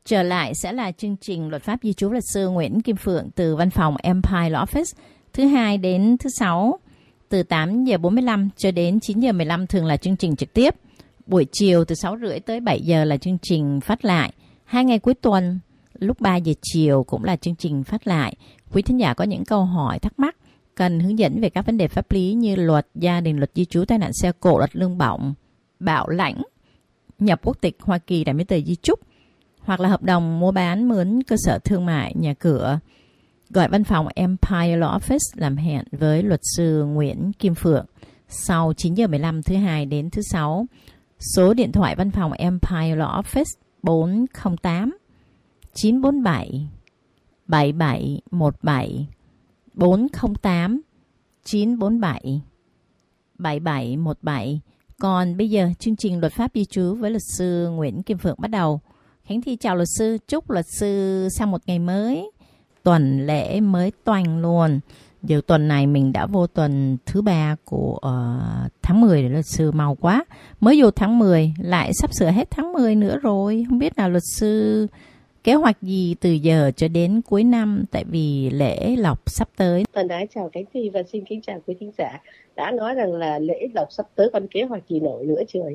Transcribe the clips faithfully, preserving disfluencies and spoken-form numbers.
Trở lại sẽ là chương trình Luật pháp di trú luật sư Nguyễn Kim Phượng từ văn phòng Empire Law Office, thứ hai đến thứ sáu từ tám giờ bốn mươi lăm cho đến chín giờ mười lăm thường là chương trình trực tiếp. Buổi chiều từ sáu rưỡi tới bảy giờ là chương trình phát lại. Hai ngày cuối tuần lúc ba giờ chiều cũng là chương trình phát lại. Quý thính giả có những câu hỏi thắc mắc cần hướng dẫn về các vấn đề pháp lý như luật gia đình, luật di trú, tai nạn xe cộ, luật lương bổng, bảo lãnh, nhập quốc tịch Hoa Kỳ, đại miễn tờ di chúc, hoặc là hợp đồng mua bán mướn cơ sở thương mại, nhà cửa, gọi văn phòng Empire Law Office làm hẹn với luật sư Nguyễn Kim Phượng sau chín giờ mười lăm thứ hai đến thứ sáu. Số điện thoại văn phòng Empire Law Office bốn không tám chín bốn bảy bảy bảy một bảy, bốn không tám chín bốn bảy bảy bảy một bảy. Còn bây giờ chương trình Luật pháp di trú với luật sư Nguyễn Kim Phượng bắt đầu. Khánh Thi chào luật sư, chúc luật sư sang một ngày mới, tuần lễ mới toanh luôn. Giờ tuần này mình đã vô tuần thứ ba của uh, tháng mười rồi luật sư, mau quá. Mới vô tháng mười, lại sắp sửa hết tháng mười nữa rồi. Không biết là luật sư kế hoạch gì từ giờ cho đến cuối năm, tại vì lễ lộc sắp tới. Thân ái chào Khánh Thi và xin kính chào quý thính giả. Đã nói rằng là lễ lộc sắp tới, còn kế hoạch gì nổi nữa trời.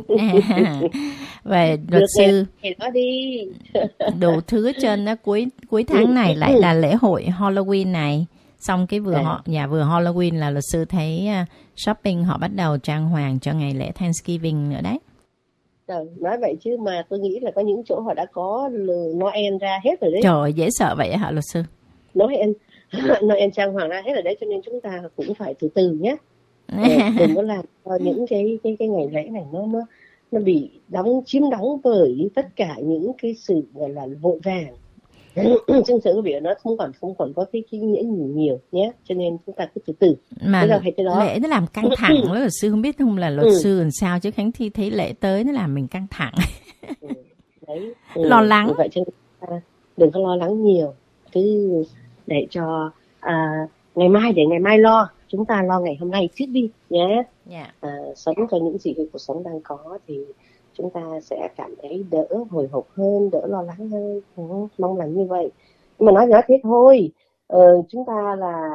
À, về luật sư thì nói đi. đủ thứ trên đó, cuối cuối tháng này lại là lễ hội Halloween này, xong cái vừa à. họ nhà vừa Halloween là luật sư thấy uh, shopping họ bắt đầu trang hoàng cho ngày lễ Thanksgiving nữa đấy. Trời, nói vậy chứ mà tôi nghĩ là có những chỗ họ đã có Noel ra hết rồi đấy. Trời, dễ sợ vậy hả luật sư? Noel Noel trang hoàng ra hết rồi đấy, cho nên chúng ta cũng phải từ từ nhé. Đừng có làm cho những cái cái cái ngày lễ này nó nó nó bị đóng chiếm đóng bởi tất cả những cái sự gọi là vội vàng.ซึ่งsự việc nó không còn không còn có cái cái nghĩa nhiều nhiều nhé, cho nên chúng ta cứ từ từ. Mà lễ nó làm căng thẳng với luật sư, không biết không là luật ừ. sư làm sao chứ Khánh Thi thấy lễ tới nó làm mình căng thẳng. ừ. Đấy, ừ. Lo lắng. Vậy cho nên đừng có lo lắng nhiều, cứ để cho à, ngày mai để ngày mai lo. Chúng ta lo ngày hôm nay trước đi nhé. Yeah. À, sống cho những gì cái cuộc sống đang có thì chúng ta sẽ cảm thấy đỡ hồi hộp hơn, đỡ lo lắng hơn. Ừ, mong là như vậy. Nhưng mà nói nói thế thôi. Ờ, chúng ta là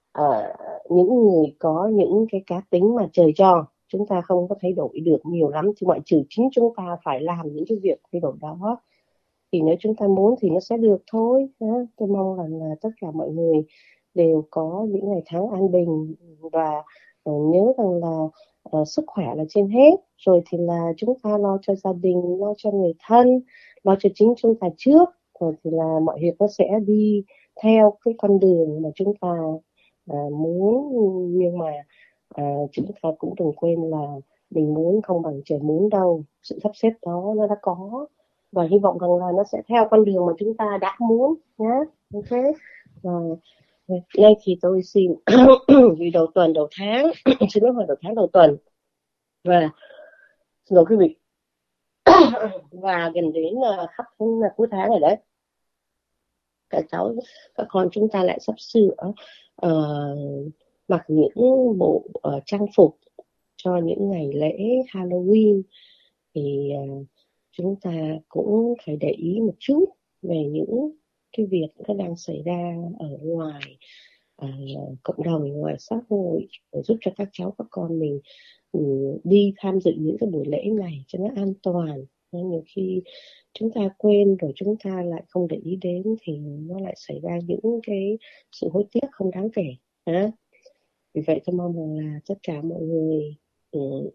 uh, những người có những cái cá tính mà trời cho, chúng ta không có thay đổi được nhiều lắm, chứ ngoại trừ chính chúng ta phải làm những cái việc thay đổi đó. Thì nếu chúng ta muốn thì nó sẽ được thôi. Tôi mong rằng là tất cả mọi người đều có những ngày tháng an bình, và uh, nhớ rằng là uh, sức khỏe là trên hết, rồi thì là chúng ta lo cho gia đình, lo cho người thân, lo cho chính chúng ta trước, rồi thì là mọi việc nó sẽ đi theo cái con đường mà chúng ta uh, muốn. Nhưng mà uh, chúng ta cũng đừng quên là mình muốn không bằng trời muốn đâu, sự sắp xếp đó nó đã có, và hy vọng rằng là nó sẽ theo con đường mà chúng ta đã muốn nhé. Ok. Rồi ngay thì tôi xin vì đầu tuần đầu tháng xin lỗi, hồi đầu tháng đầu tuần và xin lỗi quý vị và gần đến là khắp cuối tháng rồi đấy, các cháu các con chúng ta lại sắp sửa uh, mặc những bộ uh, trang phục cho những ngày lễ Halloween. Thì uh, chúng ta cũng phải để ý một chút về những cái việc nó đang xảy ra ở ngoài À, cộng đồng, ngoài xã hội, để giúp cho các cháu các con mình um, đi tham dự những cái buổi lễ này cho nó an toàn. Nên nhiều khi chúng ta quên rồi chúng ta lại không để ý đến thì nó lại xảy ra những cái sự hối tiếc không đáng kể. À, vì vậy tôi mong rằng là tất cả mọi người um,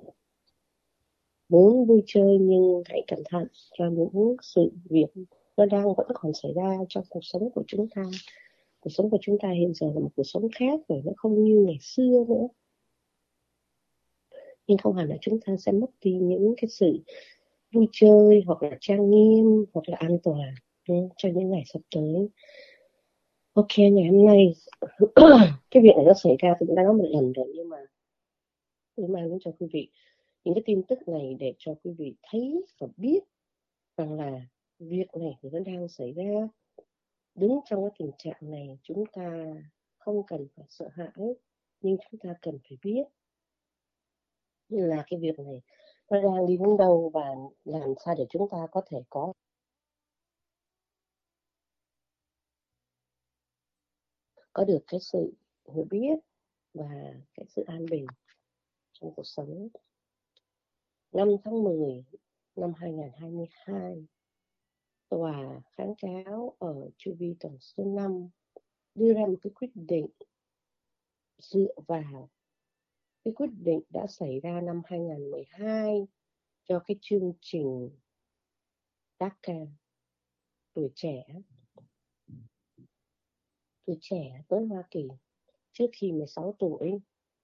muốn vui chơi nhưng hãy cẩn thận cho những sự việc nó đang vẫn còn xảy ra trong cuộc sống của chúng ta. Cuộc sống của chúng ta hiện giờ là một cuộc sống khác rồi, nó không như ngày xưa nữa. Nhưng không hẳn là chúng ta sẽ mất đi những cái sự vui chơi hoặc là trang nghiêm hoặc là an toàn ừ, cho những ngày sắp tới. Ok, ngày hôm nay cái việc này nó xảy ra tôi cũng đã nói một lần rồi, nhưng mà tôi mang đến cho quý vị những cái tin tức này để cho quý vị thấy và biết rằng là việc này thì nó đang xảy ra. Đứng trong cái tình trạng này chúng ta không cần phải sợ hãi, nhưng chúng ta cần phải biết là cái việc này nó đang đi đến đâu và làm sao để chúng ta có thể có có được cái sự hiểu biết và cái sự an bình trong cuộc sống. Năm tháng mười năm hai nghìn không trăm hai mươi hai, tòa kháng cáo ở chu vi toàn số năm đưa ra một cái quyết định dựa vào cái quyết định đã xảy ra năm hai nghìn không trăm mười hai cho cái chương trình đê a xê a tuổi trẻ tuổi trẻ tới Hoa Kỳ trước khi mười sáu tuổi.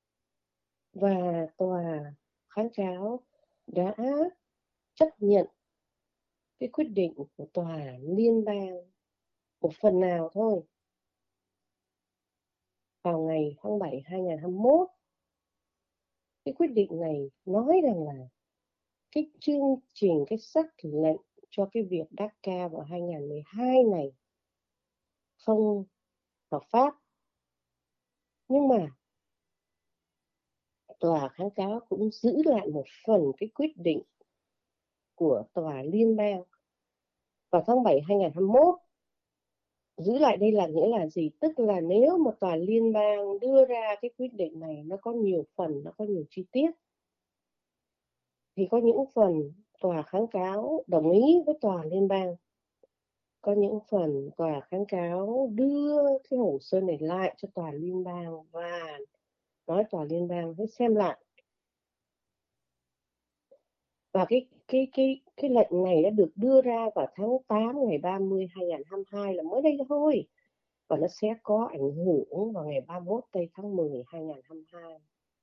Và tòa kháng cáo đã chấp nhận cái quyết định của tòa liên bang một phần nào thôi. Vào ngày tháng bảy hai nghìn không trăm hai mươi mốt, cái quyết định này nói rằng là cái chương trình, cái sắc lệnh cho cái việc đê a xê a vào hai nghìn không trăm mười hai này không hợp pháp. Nhưng mà tòa kháng cáo cũng giữ lại một phần cái quyết định của tòa liên bang vào tháng bảy hai nghìn không trăm hai mươi mốt. Giữ lại đây là nghĩa là gì? Tức là nếu một tòa liên bang đưa ra cái quyết định này, nó có nhiều phần, nó có nhiều chi tiết, thì có những phần tòa kháng cáo đồng ý với tòa liên bang, có những phần tòa kháng cáo đưa cái hồ sơ này lại cho tòa liên bang và nói tòa liên bang hãy xem lại. Và cái cái cái cái lệnh này đã được đưa ra vào tháng tám ngày ba mươi hai nghìn không trăm hai mươi hai, là mới đây thôi, và nó sẽ có ảnh hưởng vào ngày ba mươi mốt tây tháng mười hai nghìn không trăm hai mươi hai.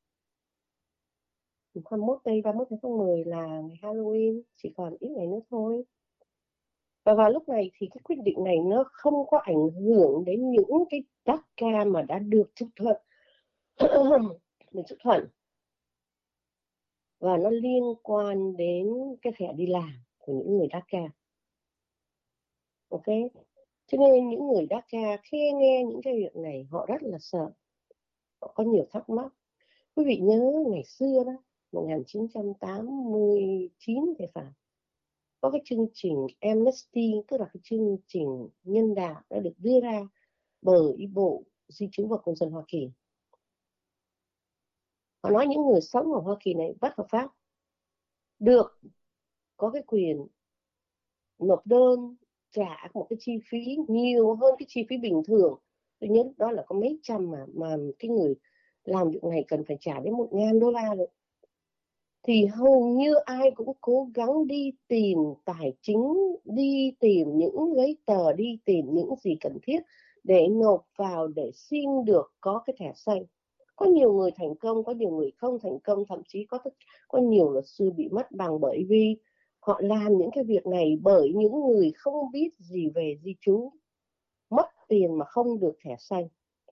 hai mươi mốt tây ba mươi mốt tháng mười là ngày Halloween, chỉ còn ít ngày nữa thôi. Và vào lúc này thì cái quyết định này nó không có ảnh hưởng đến những cái đê a xê a mà đã được chấp thuận được chấp thuận và nó liên quan đến cái thẻ đi làm của những người đê a xê a. Ok, cho nên những người đê a xê a khi nghe những cái việc này họ rất là sợ, họ có nhiều thắc mắc. Quý vị nhớ ngày xưa đó, một nghìn chín trăm tám mươi chín thì phải, có cái chương trình Amnesty, tức là cái chương trình nhân đạo đã được đưa ra bởi Bộ Di trú và Công dân Hoa Kỳ. Họ nói những người sống ở Hoa Kỳ này bất hợp pháp được có cái quyền nộp đơn trả một cái chi phí nhiều hơn cái chi phí bình thường. Tôi nhớ đó là có mấy trăm mà mà cái người làm việc này cần phải trả đến một ngàn đô la rồi. Thì hầu như ai cũng cố gắng đi tìm tài chính, đi tìm những giấy tờ, đi tìm những gì cần thiết để nộp vào để xin được có cái thẻ xanh. Có nhiều người thành công, có nhiều người không thành công, thậm chí có có nhiều luật sư bị mất bằng bởi vì họ làm những cái việc này bởi những người không biết gì về di trú, mất tiền mà không được thẻ xanh.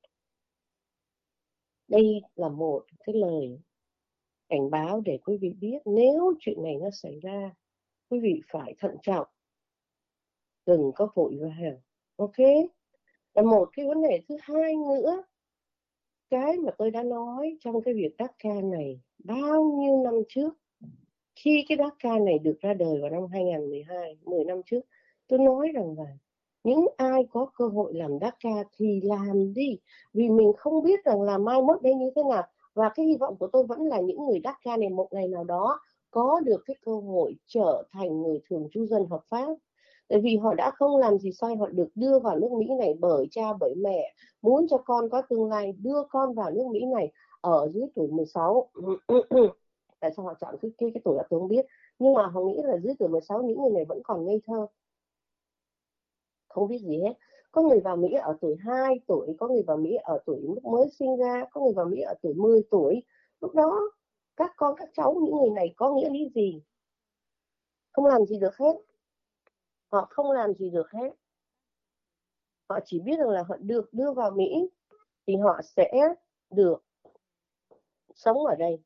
Đây là một cái lời cảnh báo để quý vị biết nếu chuyện này nó xảy ra, quý vị phải thận trọng, đừng có vội vàng. Ok, là một cái vấn đề thứ hai nữa, cái mà tôi đã nói trong cái việc đê a xê a này bao nhiêu năm trước, khi cái đê a xê a này được ra đời vào năm hai nghìn không trăm mười hai, mười năm trước, tôi nói rằng là những ai có cơ hội làm đê a xê a thì làm đi, vì mình không biết rằng là mai mốt đây như thế nào. Và cái hy vọng của tôi vẫn là những người đê a xê a này một ngày nào đó có được cái cơ hội trở thành người thường trú dân hợp pháp. Tại vì họ đã không làm gì sai, họ được đưa vào nước Mỹ này bởi cha bởi mẹ, muốn cho con có tương lai, đưa con vào nước Mỹ này ở dưới tuổi mười sáu. Tại sao họ chọn cái, cái, cái tuổi đó tôi không biết, nhưng mà họ nghĩ là dưới tuổi mười sáu những người này vẫn còn ngây thơ, không biết gì hết. Có người vào Mỹ ở tuổi hai tuổi, có người vào Mỹ ở tuổi lúc mới sinh ra, có người vào Mỹ ở tuổi mười tuổi. Lúc đó các con các cháu những người này có nghĩa lý gì? Không làm gì được hết, họ không làm gì được hết. Họ chỉ biết rằng là họ được đưa vào Mỹ thì họ sẽ được sống ở đây.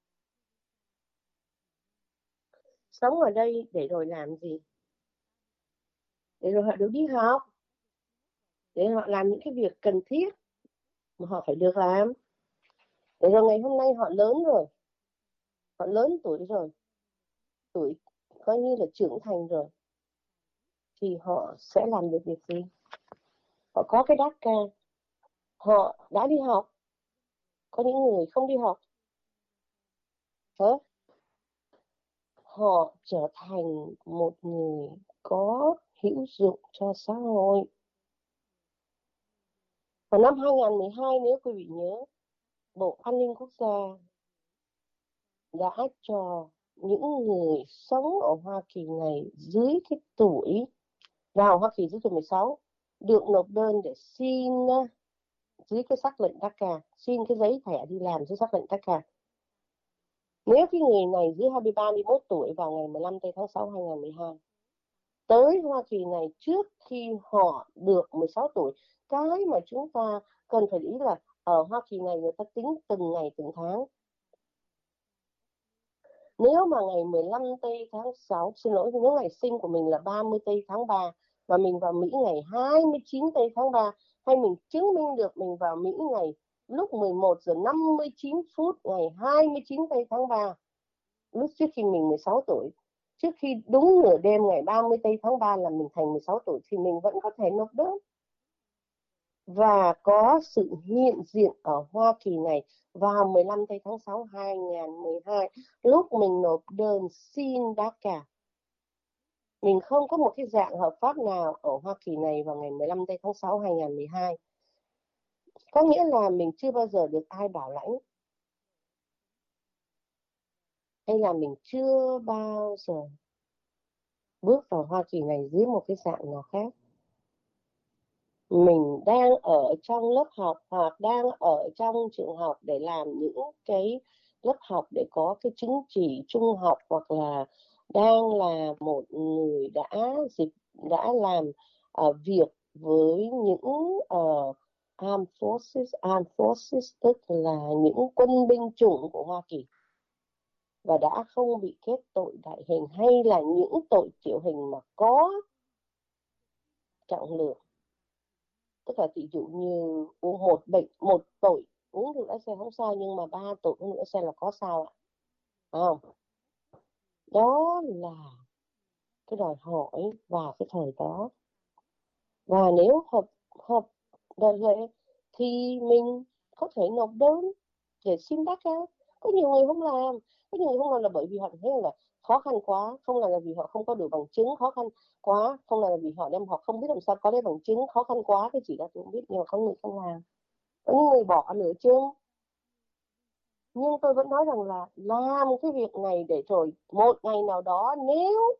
Sống ở đây để rồi làm gì? Để rồi họ được đi học, để họ làm những cái việc cần thiết mà họ phải được làm. Để rồi ngày hôm nay họ lớn rồi, họ lớn tuổi rồi, tuổi coi như là trưởng thành rồi, thì họ sẽ làm được việc gì? Họ có cái đê a xê a, họ đã đi học, có những người không đi học. Hả? Họ trở thành một người có hữu dụng cho xã hội. Vào năm hai không một hai, nếu quý vị nhớ, Bộ An ninh Quốc gia đã cho những người sống ở Hoa Kỳ này dưới cái tuổi, vào Hoa Kỳ dưới tuổi mười sáu, được nộp đơn để xin dưới cái sắc lệnh đê a xê a, xin cái giấy thẻ đi làm dưới sắc lệnh đê a xê a. Nếu cái người này dưới hai mươi ba, hai mươi mốt tuổi vào ngày mười lăm tháng sáu hai không một hai tới Hoa Kỳ này trước khi họ được mười sáu tuổi, cái mà chúng ta cần phải ý là ở Hoa Kỳ này người ta tính từng ngày từng tháng. Nếu mà ngày mười lăm tây tháng sáu, xin lỗi, nếu ngày sinh của mình là ba mươi tây tháng ba và mình vào Mỹ ngày hai mươi chín tây tháng ba, hay mình chứng minh được mình vào Mỹ ngày lúc mười một giờ năm mươi chín phút ngày hai mươi chín tây tháng ba, lúc trước khi mình mười sáu tuổi, trước khi đúng nửa đêm ngày ba mươi tây tháng ba là mình thành mười sáu tuổi, thì mình vẫn có thể nộp đơn và có sự hiện diện ở Hoa Kỳ này vào mười lăm tây tháng sáu hai không một hai, lúc mình nộp đơn xin đê a xê a. Mình không có một cái dạng hợp pháp nào ở Hoa Kỳ này vào ngày mười lăm tây tháng sáu hai không một hai. Có nghĩa là mình chưa bao giờ được ai bảo lãnh, hay là mình chưa bao giờ bước vào Hoa Kỳ này dưới một cái dạng nào khác. Mình đang ở trong lớp học hoặc đang ở trong trường học để làm những cái lớp học để có cái chứng chỉ trung học, hoặc là đang là một người đã dịch đã làm uh, việc với những uh, Armed Forces, Armed Forces tức là những quân binh chủng của Hoa Kỳ, và đã không bị kết tội đại hình hay là những tội tiểu hình mà có trọng lượng. Tức là ví dụ như uống một bệnh một tội uống rượu lái xe không sao, nhưng mà ba tội uống rượu lái xe là có sao ạ? Không, đó là cái đòi hỏi vào cái thời đó. Và nếu hợp hợp đợt lệ thì mình có thể nộp đơn để xin đê a xê a. Có nhiều người không làm, có nhiều người không làm là bởi vì họ thấy là khó khăn quá, không làm là vì họ không có đủ bằng chứng, khó khăn quá, không làm là vì họ đem họ không biết làm sao có cái bằng chứng, khó khăn quá cái chỉ là tôi không biết, nhưng mà có người không làm, có những người bỏ nửa chừng. Nhưng tôi vẫn nói rằng là làm cái việc này để rồi một ngày nào đó nếu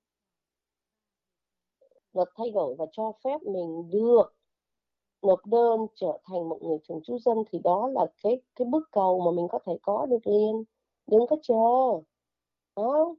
luật thay đổi và cho phép mình được nộp đơn trở thành một người thường trú dân, thì đó là cái cái bước cầu mà mình có thể có được liền, đừng có chờ. Đó.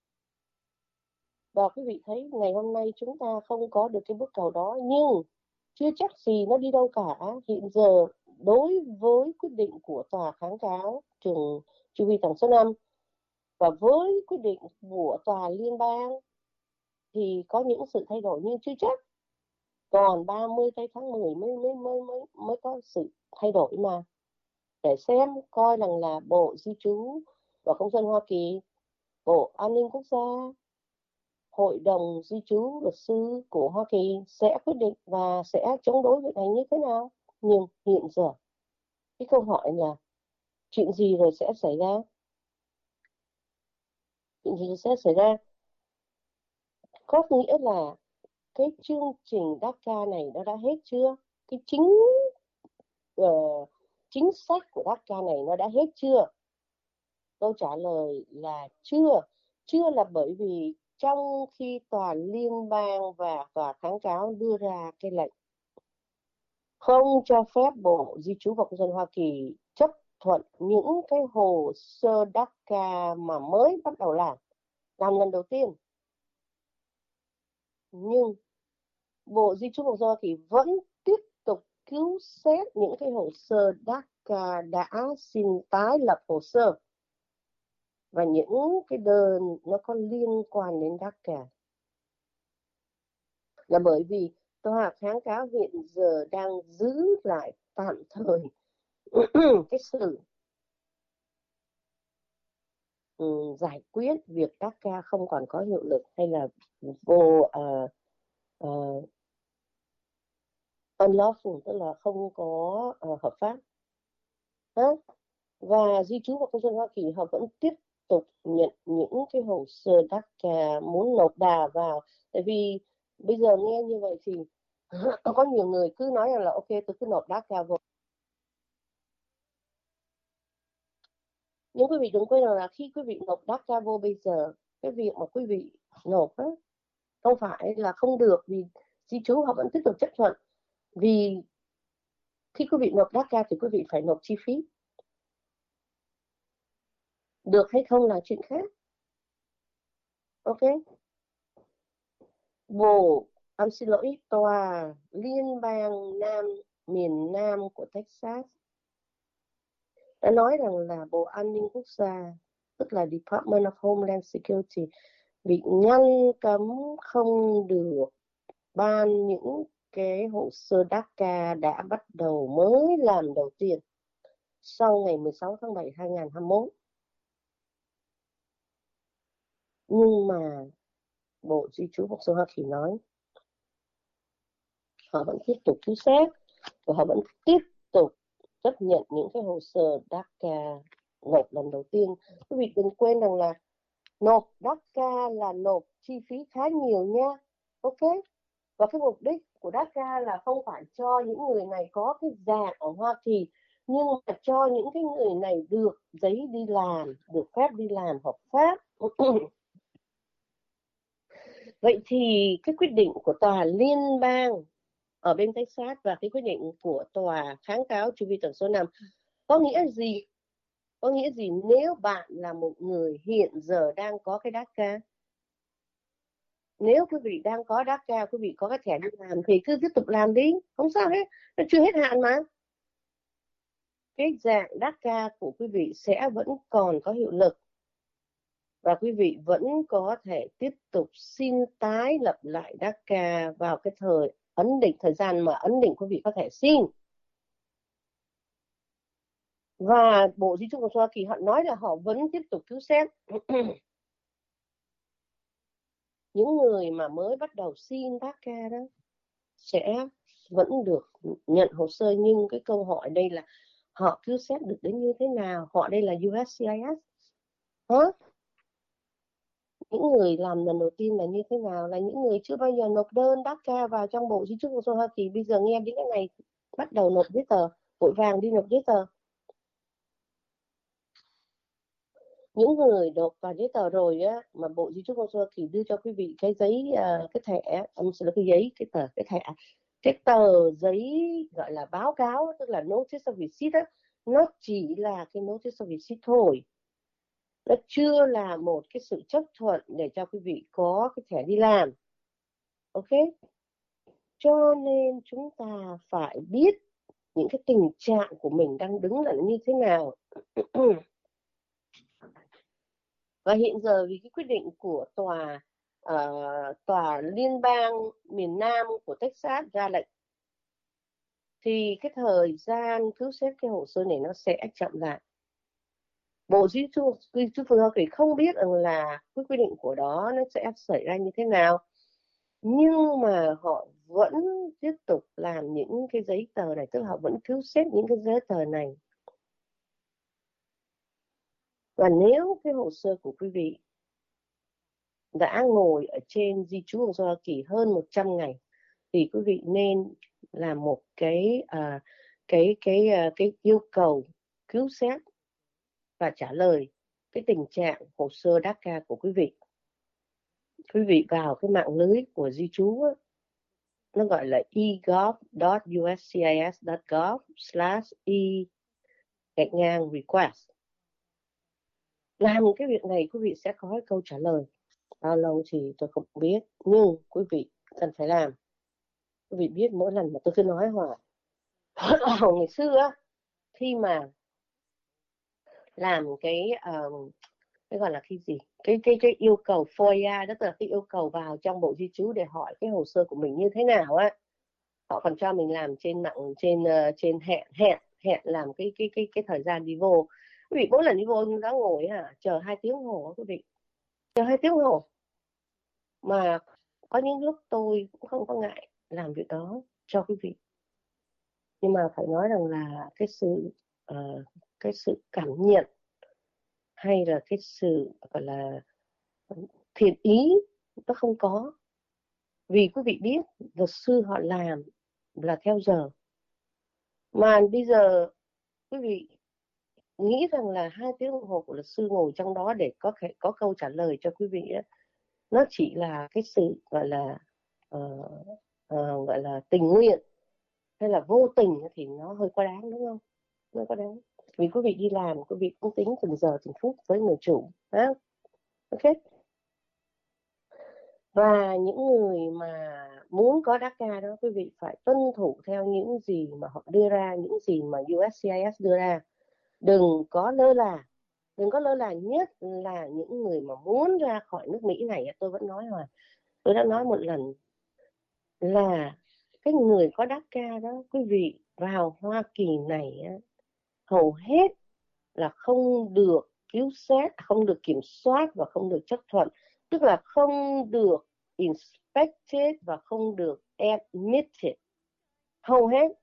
Và quý vị thấy ngày hôm nay chúng ta không có được cái bước cầu đó, nhưng chưa chắc gì nó đi đâu cả. Hiện giờ đối với quyết định của tòa kháng cáo trường Chu Vi Thằng số năm và với quyết định của tòa liên bang thì có những sự thay đổi, nhưng chưa chắc. Còn ba mươi tây tháng mười mới mới mới mới mới có sự thay đổi mà. Để xem coi rằng là Bộ Di trú và Công dân Hoa Kỳ, Bộ An ninh Quốc gia, Hội đồng Di trú luật sư của Hoa Kỳ sẽ quyết định và sẽ chống đối việc này như thế nào. Nhưng hiện giờ cái câu hỏi là chuyện gì rồi sẽ xảy ra? Chuyện gì sẽ xảy ra? Có nghĩa là cái chương trình đê a xê a này nó đã hết chưa? Cái chính uh, chính sách của đê a xê a này nó đã hết chưa? Câu trả lời là chưa. Chưa là bởi vì trong khi tòa liên bang và tòa kháng cáo đưa ra cái lệnh không cho phép Bộ Di trú và Công dân Hoa Kỳ chấp thuận những cái hồ sơ đê a xê a mà mới bắt đầu làm, làm lần đầu tiên, nhưng Bộ Di trú và Công dân Hoa Kỳ vẫn tiếp tục cứu xét những cái hồ sơ đê a xê a đã xin tái lập hồ sơ và những cái đơn nó có liên quan đến đê a xê a. Là bởi vì tòa kháng cáo hiện giờ đang giữ lại tạm thời cái sự um, giải quyết việc đê a xê a không còn có hiệu lực hay là vô uh, uh, unlawful tức là không có uh, hợp pháp. Đó. Và di trú và công dân Hoa Kỳ họ vẫn tiếp tục nhận những cái hồ sơ đắc cà muốn nộp đà vào. Tại vì bây giờ nghe như vậy thì có nhiều người cứ nói rằng là ok tôi cứ nộp đắc cà vào. Nhưng quý vị đừng quên rằng là khi quý vị nộp đắc cà vô bây giờ, cái việc mà quý vị nộp đó không phải là không được, vì di trú họ vẫn tiếp tục chấp thuận. Vì khi quý vị nộp đắc cà thì quý vị phải nộp chi phí. Được hay không là chuyện khác. Ok. Bộ, em xin lỗi, tòa liên bang Nam miền Nam của Texas đã nói rằng là Bộ An ninh Quốc gia, tức là Department of Homeland Security, bị ngăn cấm không được ban những cái hồ sơ đắc-ca đã bắt đầu mới làm đầu tiên sau ngày mười sáu tháng bảy năm hai nghìn không trăm hai mươi mốt. Nhưng mà Bộ Di trú Quốc gia Hoa Kỳ nói họ vẫn tiếp tục cứu xét và họ vẫn tiếp tục chấp nhận những cái hồ sơ đắc-ca nộp lần đầu tiên. Quý vị đừng quên rằng là nộp đắc-ca là nộp chi phí khá nhiều nha. Ok. Và cái mục đích của đắc-ca là không phải cho những người này có cái dạng ở Hoa Kỳ, nhưng mà cho những cái người này được giấy đi làm, được phép đi làm hợp pháp. Vậy thì cái quyết định của tòa liên bang ở bên Texas và cái quyết định của tòa kháng cáo chu vi tần số năm có nghĩa gì? Có nghĩa gì nếu bạn là một người hiện giờ đang có cái đắc-ca? Nếu quý vị đang có đắc-ca, quý vị có cái thẻ đi làm thì cứ tiếp tục làm đi, không sao hết, nó chưa hết hạn mà. Cái dạng đắc-ca của quý vị sẽ vẫn còn có hiệu lực và quý vị vẫn có thể tiếp tục xin tái lập lại đắc-ca vào cái thời ấn định, thời gian mà ấn định quý vị có thể xin. Và Bộ Di trú của Hoa Kỳ họ nói là họ vẫn tiếp tục cứu xét những người mà mới bắt đầu xin đắc-ca đó sẽ vẫn được nhận hồ sơ. Nhưng cái câu hỏi đây là họ cứu xét được đến như thế nào? Họ đây là u ét xê i ét. Hả? Những người làm lần đầu tiên là như thế nào? Là những người chưa bao giờ nộp đơn đắc-ca vào trong Bộ Di trú Quốc gia Hoa Kỳ. Bây giờ nghe đến cái này bắt đầu nộp giấy tờ, vội vàng đi nộp giấy tờ. Những người nộp vào giấy tờ rồi á, mà Bộ Di trú Quốc gia Hoa Kỳ đưa cho quý vị cái giấy, uh, cái thẻ, ông sẽ là cái giấy, cái tờ, cái thẻ, cái tờ giấy gọi là báo cáo, tức là notice of receipt á, nó chỉ là cái notice of receipt thôi. Nó chưa là một cái sự chấp thuận để cho quý vị có cái thẻ đi làm. Ok. Cho nên chúng ta phải biết những cái tình trạng của mình đang đứng là như thế nào. Và hiện giờ vì cái quyết định của tòa uh, tòa liên bang miền Nam của Texas ra lệnh thì cái thời gian cứu xét cái hồ sơ này nó sẽ chậm lại. Bộ Di trú Hoa Kỳ không biết rằng là cái quyết định của đó nó sẽ xảy ra như thế nào, nhưng mà họ vẫn tiếp tục làm những cái giấy tờ này, tức là họ vẫn cứu xét những cái giấy tờ này. Và nếu cái hồ sơ của quý vị đã ngồi ở trên di trú của Hoa Kỳ hơn một trăm ngày thì quý vị nên làm một cái uh, cái cái uh, cái yêu cầu cứu xét và trả lời cái tình trạng hồ sơ đắc-ca của quý vị. Quý vị vào cái mạng lưới của di trú á, nó gọi là e gov dot u s c i s dot gov slash e gạch ngang request. Làm cái việc này quý vị sẽ có cái câu trả lời. Bao lâu thì tôi không biết, nhưng quý vị cần phải làm. Quý vị biết mỗi lần mà tôi cứ nói hoài ngày xưa á, khi mà làm cái um, cái gọi là cái gì cái cái cái yêu cầu FOIA, đó là cái yêu cầu vào trong Bộ Di trú để hỏi cái hồ sơ của mình như thế nào á, họ còn cho mình làm trên mạng, trên uh, trên hẹn hẹn hẹn làm cái cái cái cái thời gian đi vô. Quý vị mỗi lần đi vô chúng ta ngồi hả chờ hai tiếng hồ, quý vị chờ hai tiếng hồ. Mà có những lúc tôi cũng không có ngại làm việc đó cho quý vị. Nhưng mà phải nói rằng là cái sự uh, cái sự cảm nhận hay là cái sự gọi là thiện ý nó không có. Vì quý vị biết luật sư họ làm là theo giờ, mà bây giờ quý vị nghĩ rằng là hai tiếng đồng hồ của luật sư ngồi trong đó để có thể có câu trả lời cho quý vị ấy, nó chỉ là cái sự gọi là uh, uh, gọi là tình nguyện hay là vô tình thì nó hơi quá đáng, đúng không? Nó quá đáng. Vì quý vị đi làm, quý vị cũng tính từng giờ từng phút với người chủ, ha? Ok. Và những người mà muốn có đê a xê a đó, quý vị phải tuân thủ theo những gì mà họ đưa ra, những gì mà u ét xê i ét đưa ra. Đừng có lơ là, đừng có lơ là, nhất là những người mà muốn ra khỏi nước Mỹ này. Tôi vẫn nói rồi, tôi đã nói một lần là cái người có đê a đó, quý vị vào Hoa Kỳ này hầu hết là không được cứu xét, không được kiểm soát và không được chấp thuận, tức là không được inspected và không được admitted. Hầu hết,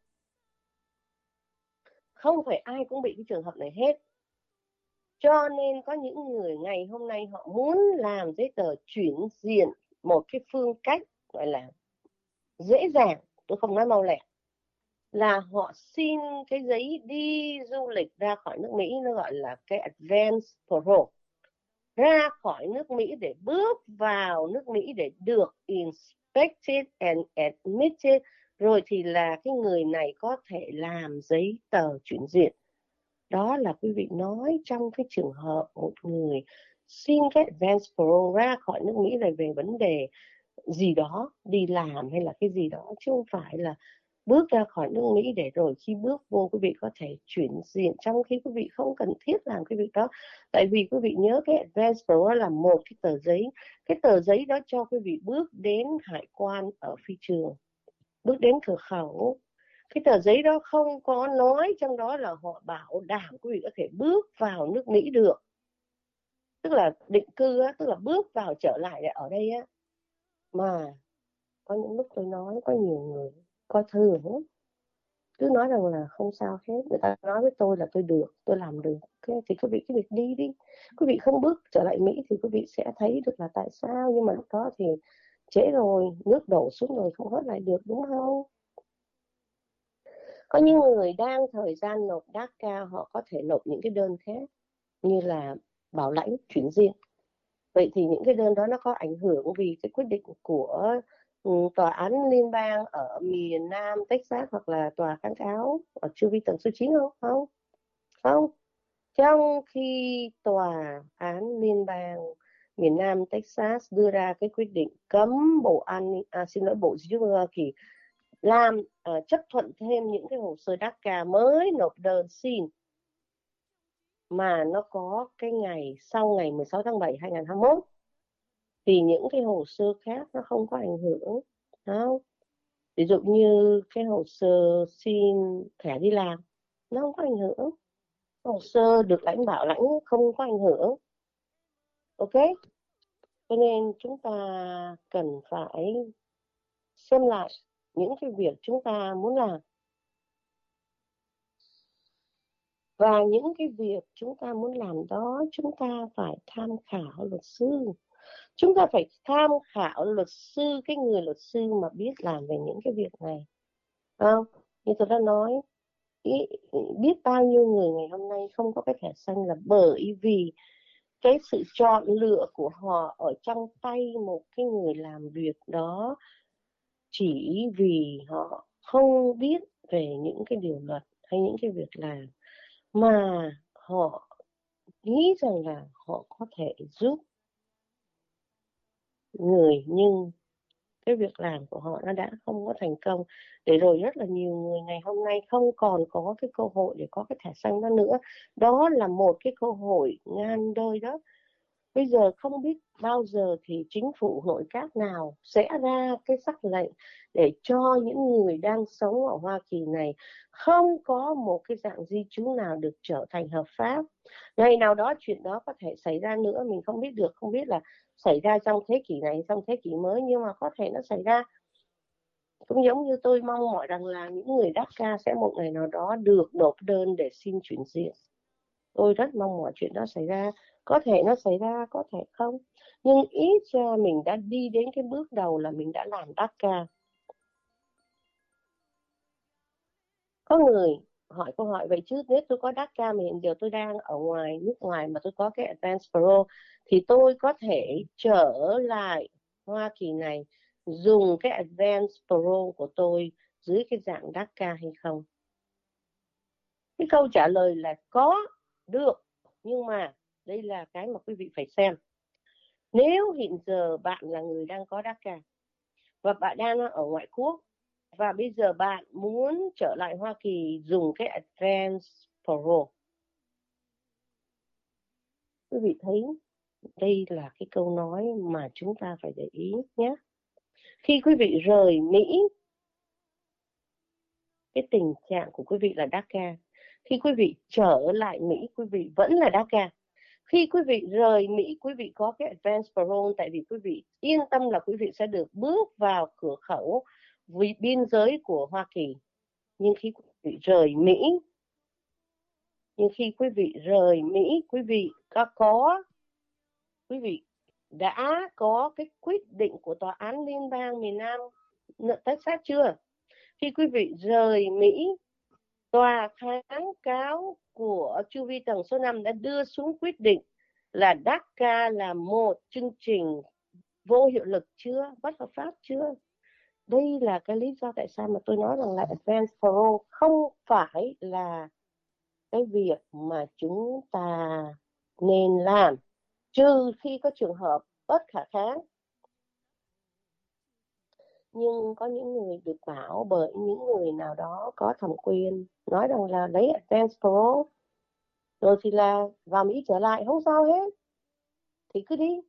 không phải ai cũng bị cái trường hợp này hết. Cho nên có những người ngày hôm nay họ muốn làm giấy tờ chuyển diện một cái phương cách gọi là dễ dàng, tôi không nói mau lẹ, là họ xin cái giấy đi du lịch ra khỏi nước Mỹ, nó gọi là cái advance parole, ra khỏi nước Mỹ để bước vào nước Mỹ để được inspected and admitted, rồi thì là cái người này có thể làm giấy tờ chuyển diện. Đó là quý vị nói trong cái trường hợp một người xin cái advance parole ra khỏi nước Mỹ là về vấn đề gì đó, đi làm hay là cái gì đó, chứ không phải là bước ra khỏi nước Mỹ để rồi khi bước vô quý vị có thể chuyển diện, trong khi quý vị không cần thiết làm cái việc đó. Tại vì quý vị nhớ cái advance parole là một cái tờ giấy, cái tờ giấy đó cho quý vị bước đến hải quan ở phi trường, bước đến cửa khẩu. Cái tờ giấy đó không có nói trong đó là họ bảo đảm quý vị có thể bước vào nước Mỹ được, tức là định cư á, tức là bước vào trở lại ở đây á. Mà có những lúc tôi nói có nhiều người coi thường lắm, cứ nói rằng là không sao hết, người ta nói với tôi là tôi được, tôi làm được, okay, thì quý vị cái việc đi đi, quý vị không bước trở lại Mỹ thì quý vị sẽ thấy được là tại sao. Nhưng mà lúc đó thì trễ rồi, nước đổ xuống rồi, không hớt lại được, đúng không? Có những người đang thời gian nộp đê a xê, họ có thể nộp những cái đơn khác như là bảo lãnh chuyển diện. Vậy thì những cái đơn đó nó có ảnh hưởng vì cái quyết định của ừ, tòa án liên bang ở miền Nam Texas hoặc là tòa kháng cáo ở chu vi tầng số chín không? Không, không. Trong khi tòa án liên bang miền Nam Texas đưa ra cái quyết định cấm Bộ An ninh, à, xin lỗi, Bộ Di trú Hoa Kỳ làm uh, chấp thuận thêm những cái hồ sơ đê a xê a mới nộp đơn xin mà nó có cái ngày sau ngày mười sáu tháng bảy hai nghìn không trăm hai mươi mốt, thì những cái hồ sơ khác nó không có ảnh hưởng. Không? Ví dụ như cái hồ sơ xin thẻ đi làm nó không có ảnh hưởng, hồ sơ được lãnh bảo lãnh không có ảnh hưởng. Ok, cho nên chúng ta cần phải xem lại những cái việc chúng ta muốn làm, và những cái việc chúng ta muốn làm đó chúng ta phải tham khảo luật sư, chúng ta phải tham khảo luật sư, cái người luật sư mà biết làm về những cái việc này. Không, như tôi đã nói, ý, biết bao nhiêu người ngày hôm nay không có cái thẻ xanh là bởi vì cái sự chọn lựa của họ ở trong tay một cái người làm việc đó, chỉ vì họ không biết về những cái điều luật hay những cái việc làm mà họ nghĩ rằng là họ có thể giúp người, nhưng cái việc làm của họ nó đã không có thành công, để rồi rất là nhiều người ngày hôm nay không còn có cái cơ hội để có cái thẻ xanh đó nữa. Đó là một cái cơ hội ngang đời đó. Bây giờ không biết bao giờ thì chính phủ nội các nào sẽ ra cái sắc lệnh để cho những người đang sống ở Hoa Kỳ này không có một cái dạng di trú nào được trở thành hợp pháp. Ngày nào đó chuyện đó có thể xảy ra nữa, mình không biết được, không biết là xảy ra trong thế kỷ này, trong thế kỷ mới, nhưng mà có thể nó xảy ra. Cũng giống như tôi mong mỏi rằng là những người đắc ca sẽ một ngày nào đó được nộp đơn để xin chuyển diện. Tôi rất mong mỏi chuyện đó xảy ra. Có thể nó xảy ra, có thể không. Nhưng ít ra mình đã đi đến cái bước đầu là mình đã làm đắc ca. Có người hỏi câu hỏi vậy chứ nếu tôi có đắc ca mà hiện giờ tôi đang ở ngoài nước ngoài mà tôi có cái Advance Parole thì tôi có thể trở lại Hoa Kỳ này dùng cái Advance Parole của tôi dưới cái dạng đắc ca hay không? Cái câu trả lời là có, được, nhưng mà đây là cái mà quý vị phải xem. Nếu hiện giờ bạn là người đang có đắc ca và bạn đang ở ngoại quốc và bây giờ bạn muốn trở lại Hoa Kỳ dùng cái Advance Parole, quý vị thấy đây là cái câu nói mà chúng ta phải để ý nhé. Khi quý vị rời Mỹ, cái tình trạng của quý vị là đắc ca. Khi quý vị trở lại Mỹ, quý vị vẫn là đắc ca. Khi quý vị rời Mỹ, quý vị có cái Advance Parole tại vì quý vị yên tâm là quý vị sẽ được bước vào cửa khẩu vì biên giới của Hoa Kỳ. Nhưng khi quý vị rời Mỹ, nhưng khi quý vị rời Mỹ, quý vị có, có quý vị đã có cái quyết định của Tòa án Liên bang miền Nam Texas chưa? Khi quý vị rời Mỹ, tòa kháng cáo của Chu Vi tầng số năm đã đưa xuống quyết định là đắc ca là một chương trình vô hiệu lực chưa, bất hợp pháp chưa? Đây là cái lý do tại sao mà tôi nói rằng là Advance Parole không phải là cái việc mà chúng ta nên làm, trừ khi có trường hợp bất khả kháng. Nhưng có những người được bảo bởi những người nào đó có thẩm quyền nói rằng là lấy Advance Parole rồi thì là vào Mỹ trở lại không sao hết, thì cứ đi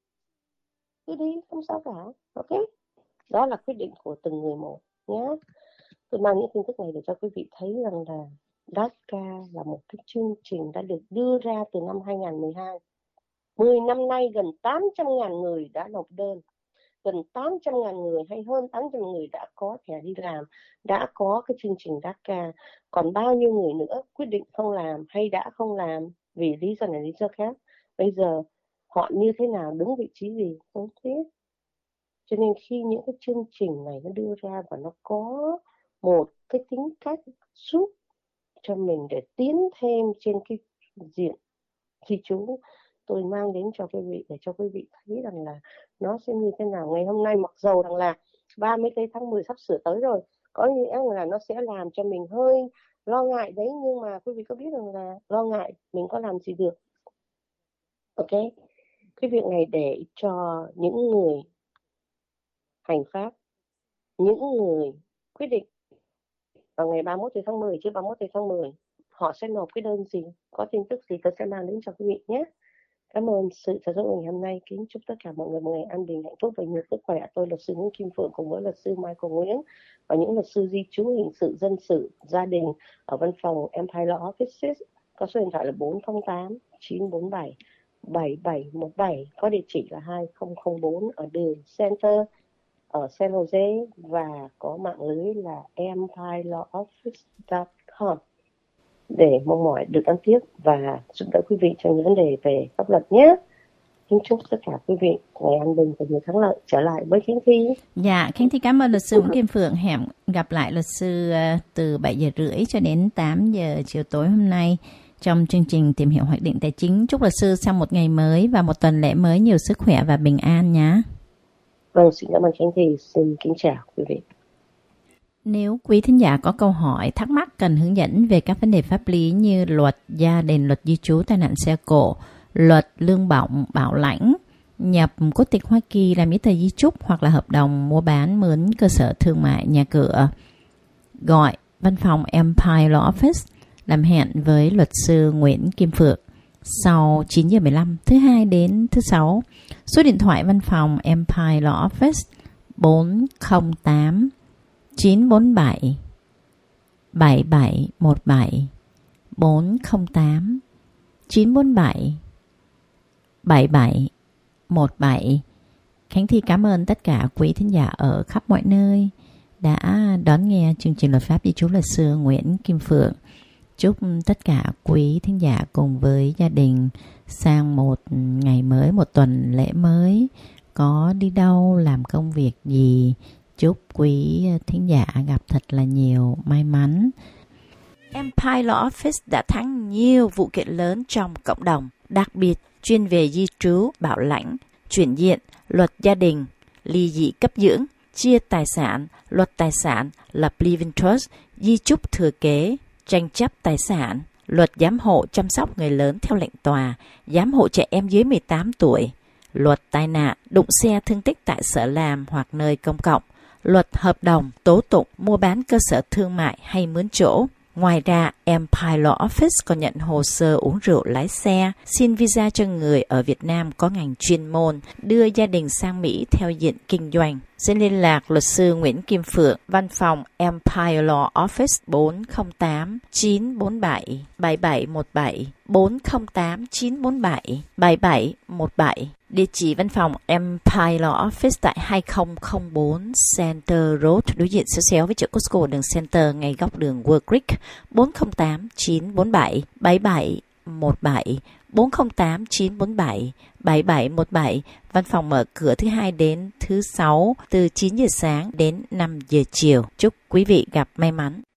cứ đi không sao cả. Ok, đó là quyết định của từng người một nhé. Tôi mang những tin tức này để cho quý vị thấy rằng là đắc ca là một cái chương trình đã được đưa ra từ năm hai không một hai. mười năm nay gần tám trăm nghìn người đã nộp đơn, gần tám trăm nghìn người hay hơn tám trăm người đã có thẻ đi làm, đã có cái chương trình đắc ca. Còn bao nhiêu người nữa quyết định không làm hay đã không làm vì lý do này lý do khác. Bây giờ họ như thế nào, đứng vị trí gì không biết. Cho nên khi những cái chương trình này nó đưa ra và nó có một cái tính cách giúp cho mình để tiến thêm trên cái diện di trú, tôi mang đến cho quý vị để cho quý vị thấy rằng là nó sẽ như thế nào. Ngày hôm nay mặc dầu rằng là ba mươi tháng mười sắp sửa tới rồi, có nghĩa là nó sẽ làm cho mình hơi lo ngại đấy, nhưng mà quý vị có biết rằng là lo ngại mình có làm gì được. Ok, cái việc này để cho những người hành pháp, những người quyết định vào ngày ba mươi mốt tháng mười chứ ba mươi mốt tháng mười họ sẽ nộp cái đơn gì, có tin tức gì tôi sẽ mang đến cho quý vị nhé. Cảm ơn sự theo dõi ngày hôm nay. Kính chúc tất cả mọi người một ngày an bình, hạnh phúc và nhiều sức khỏe. Tôi luật sư Nguyễn Kim Phượng cùng với luật sư Michael Nguyễn và những luật sư di trú, hình sự, dân sự, gia đình ở văn phòng Empire Law Offices. Có số điện thoại là bốn không tám chín bốn bảy bảy bảy một bảy, có địa chỉ là hai không không bốn ở đường Center ở San Jose và có mạng lưới là empire law office chấm com để mong mỏi được đón tiếp và giúp đỡ quý vị trong những vấn đề về pháp luật nhé. Kính chúc tất cả quý vị ngày an bình và nhiều thắng lợi. Trở lại với Khánh Thi. Dạ, Khánh Thi cảm ơn luật sư Nguyễn Kim Phượng. Hẹn gặp lại luật sư từ bảy giờ rưỡi cho đến tám giờ chiều tối hôm nay trong chương trình tìm hiểu hoạch định tài chính. Chúc luật sư sau một ngày mới và một tuần lễ mới nhiều sức khỏe và bình an nhé. Vâng, xin cảm ơn Khánh Thi. Xin kính chào quý vị. Nếu quý thính giả có câu hỏi, thắc mắc cần hướng dẫn về các vấn đề pháp lý như luật gia đình, luật di trú, tai nạn xe cộ, luật lương bổng, bảo lãnh, nhập quốc tịch Hoa Kỳ, làm giấy tờ di trúc hoặc là hợp đồng mua bán mướn cơ sở thương mại, nhà cửa, gọi văn phòng Empire Law Office làm hẹn với luật sư Nguyễn Kim Phượng sau chín giờ mười lăm thứ hai đến thứ sáu. Số điện thoại văn phòng Empire Law Office bốn không tám chín bốn bảy bảy bảy một bảy bốn không tám chín bốn bảy bảy bảy một bảy. Khánh Thi cảm ơn tất cả quý thính giả ở khắp mọi nơi đã đón nghe chương trình Luật pháp di trú luật sư Nguyễn Kim Phượng. Chúc tất cả quý thính giả cùng với gia đình sang một ngày mới, một tuần lễ mới, có đi đâu, làm công việc gì. Chúc quý thính giả gặp thật là nhiều may mắn. Empire Law Office đã thắng nhiều vụ kiện lớn trong cộng đồng, đặc biệt chuyên về di trú, bảo lãnh, chuyển diện, luật gia đình, ly dị cấp dưỡng, chia tài sản, luật tài sản, lập living trust, di chúc thừa kế, tranh chấp tài sản, luật giám hộ chăm sóc người lớn theo lệnh tòa, giám hộ trẻ em dưới mười tám tuổi, luật tai nạn, đụng xe thương tích tại sở làm hoặc nơi công cộng, luật hợp đồng, tố tụng, mua bán cơ sở thương mại hay mướn chỗ. Ngoài ra, Empire Law Office còn nhận hồ sơ uống rượu lái xe, xin visa cho người ở Việt Nam có ngành chuyên môn, đưa gia đình sang Mỹ theo diện kinh doanh. Xin liên lạc luật sư Nguyễn Kim Phượng, văn phòng Empire Law Office bốn không tám chín bốn bảy bảy bảy một bảy, bốn không tám chín bốn bảy bảy bảy một bảy. Địa chỉ văn phòng Empire Law Office tại hai không không bốn Center Road, đối diện xéo xéo với chợ Costco đường Center, ngay góc đường World Creek, bốn không tám chín bốn bảy bảy bảy một bảy, bốn không tám chín bốn bảy bảy bảy một bảy. Văn phòng mở cửa thứ hai đến thứ sáu từ chín giờ sáng đến năm giờ chiều. Chúc quý vị gặp may mắn.